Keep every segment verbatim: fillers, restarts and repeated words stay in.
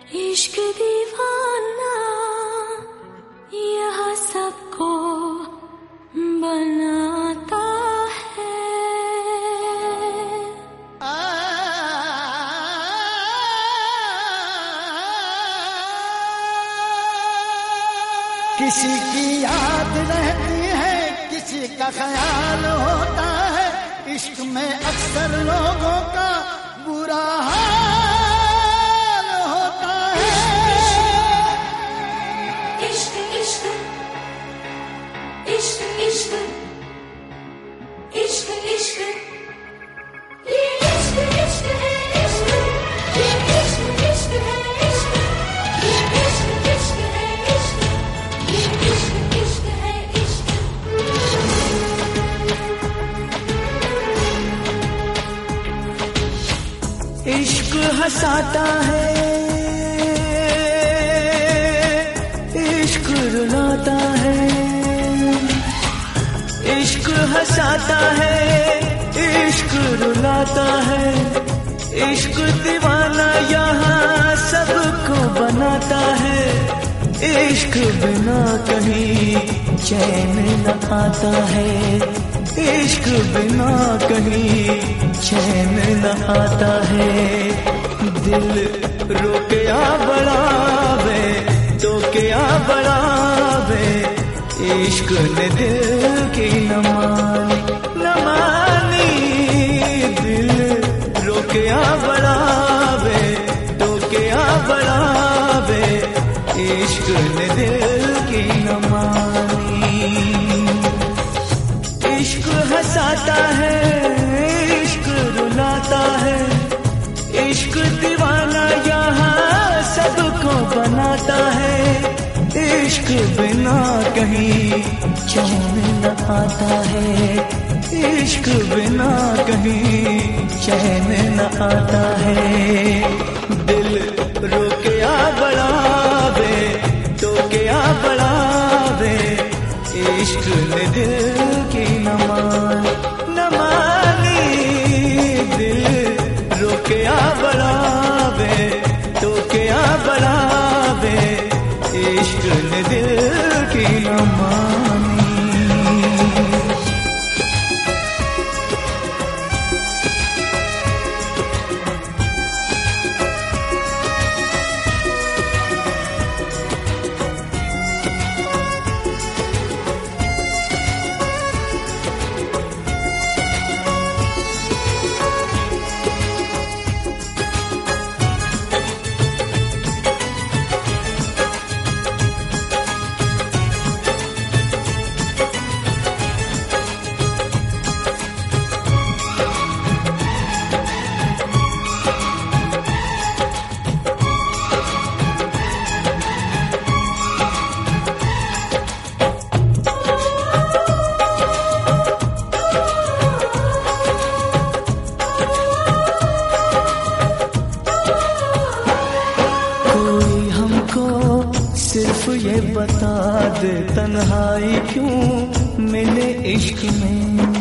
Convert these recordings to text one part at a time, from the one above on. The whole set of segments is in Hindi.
इश्क दीवाना यह सबको बनाता है। किसी की याद रहती है, किसी का ख्याल होता है, इश्क में अक्सर लोगों का बुरा हाल होता है। इश्क इश्क इश्क इश्क इश्क इश्क ये इश्क इश्क है इश्क, ये इश्क इश्क है इश्क, ये इश्क इश्क है इश्क, ये इश्क इश्क है इश्क। इश्क हंसाता है, इश्क रुलाता है, इश्क हंसाता है, इश्क रुलाता है, इश्क दीवाना यहाँ सबको बनाता है। इश्क बिना कहीं चैन न आता है, इश्क बिना कहीं चैन न आता है। दिल रोके आ बढ़ावे तो क्या बढ़ावे, इश्क ने दिल की न मानी न मानी। दिल रोके आ बढ़ावे तो क्या बढ़ावे, इश्क ने दिल की न मानी। इश्क हंसाता है, इश्क रुलाता है, इश्क दीवाना यहाँ सबको बनाता है। इश्क बिना कहीं चैन न आता है, इश्क बिना कहीं चैन न आता है। दिल रोके आ बढ़ावे तो क्या बढ़ावे, इश्क ने दिल की न मानी न मानी। दिल रोके आ बढ़ावे तो क्या बढ़ावे, इश्क ने दिल की न मानी। सिर्फ ये बता दे तन्हाई क्यों मिले इश्क में।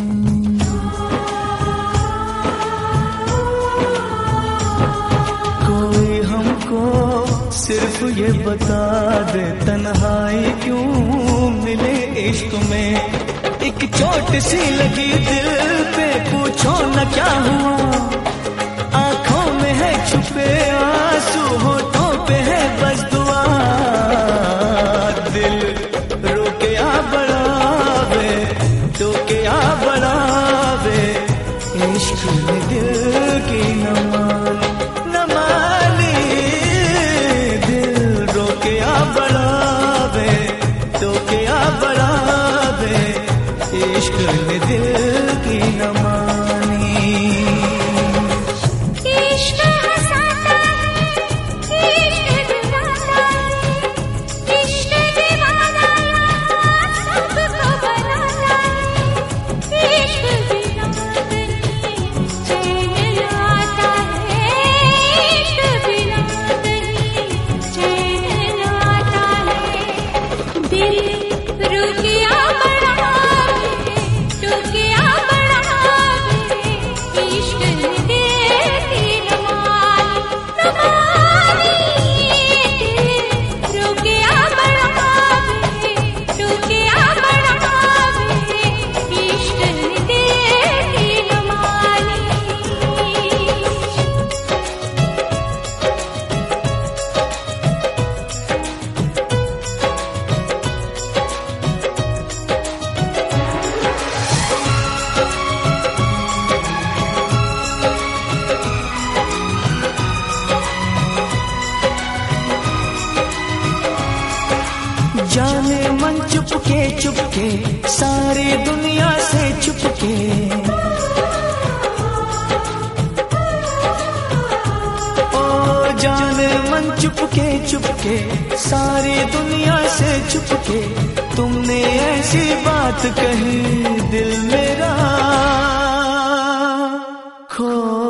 कोई हमको सिर्फ ये बता दे तन्हाई क्यों मिले इश्क में। एक चोट सी लगी दिल पे, पूछो न क्या हुआ। आंखों में है छुपे आंसू, होठों पे है बस दुआ। दिल रोके आ बढ़ावे तो क्या बढ़ावे, इश्क ने दिल की न मानी न मानी। दिल रोके आ बढ़ावे तो क्या बढ़ावे, इश्क ने दिल की न मानी। इश्क हंसाता है, चुपके चुपके सारी दुनिया से चुपके। ओ जाने मन चुपके चुपके सारी दुनिया से चुपके, तुमने ऐसी बात कही दिल मेरा खो